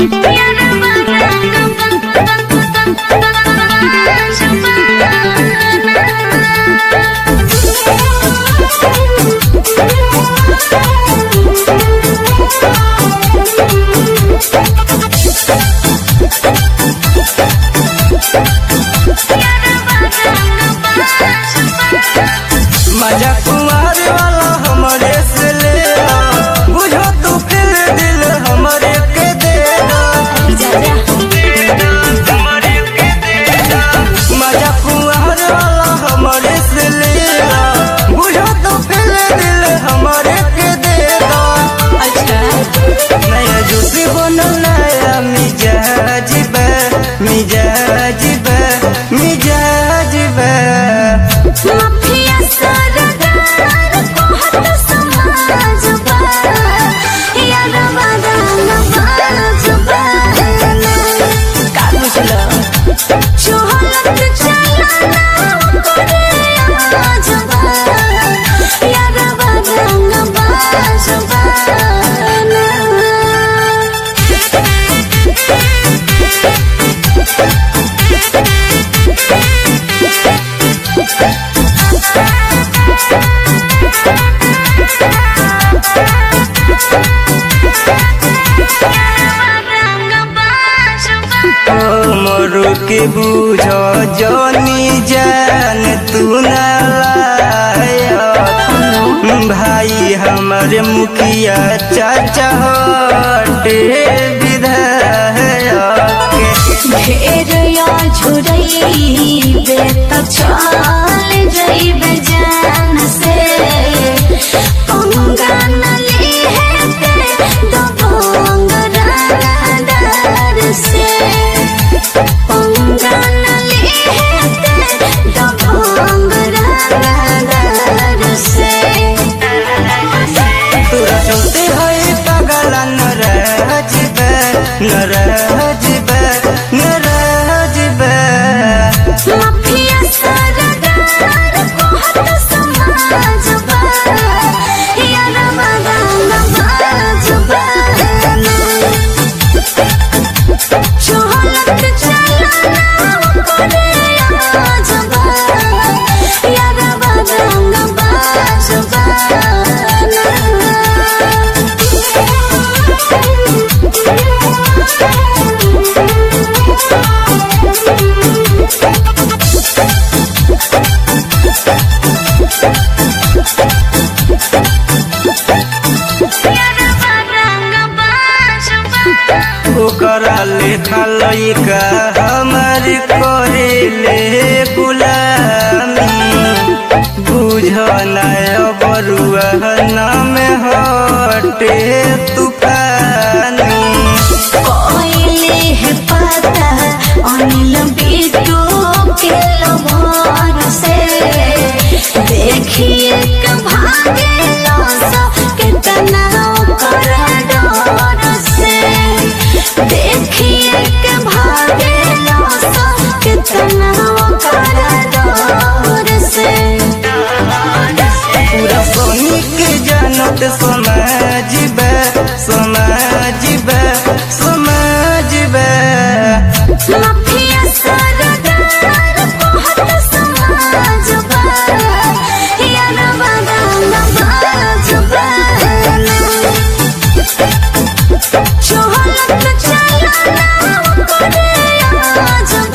मजा कुमार वाला हमरे से ले लो, बुझो तू फिर दिल हमरे के दे दो। मजा कुमार वाला हमरे से ले लो, बुझो तू फिर दिल हमरे के दे दो। नया जूसी बनो नया मिजाज बे, मिजाज बे, मिजाज बे। माफिया सरदार कहत समाज बा, यारवा दानबाज बा। का बुझलो चोहलत चलना करे आज बा, यारवा दानबाज बा। मरु के बूझो जोनी जान तू न लायक, भाई हमारे मुखिया चाचा हटे विधायक। ढेर या झुरइबे त चल जइबे जान से, पंगा न लेते दबंग रानादार से, पंगा न लेते दबंग रानादार से। तोरा चलते है पगला नाराज बे, नाराज बे, नाराज बे। माफिया सरदार कहत समाज बा, यारवा दानबाज बा। चोहलत चलना करे आज बा, यारवा दानबाज बा। ओकरा लेखा लइका हमार करे ले गुलामी, बुझना बरुआ नाम हटे तूफानी। कोइले है पता अनिल बिटू के लवर से, देखिए के भागे लौसा कितना ओकर डर से, देखिए के भागे लौसा कितना ओकर डर से। पूरा सोनी के जानत समाज बे, समाज बे, समाज बे। माफिया सरदार कहत समाज बा, यारवा दानबाज बा। चोहलत चलना करे आज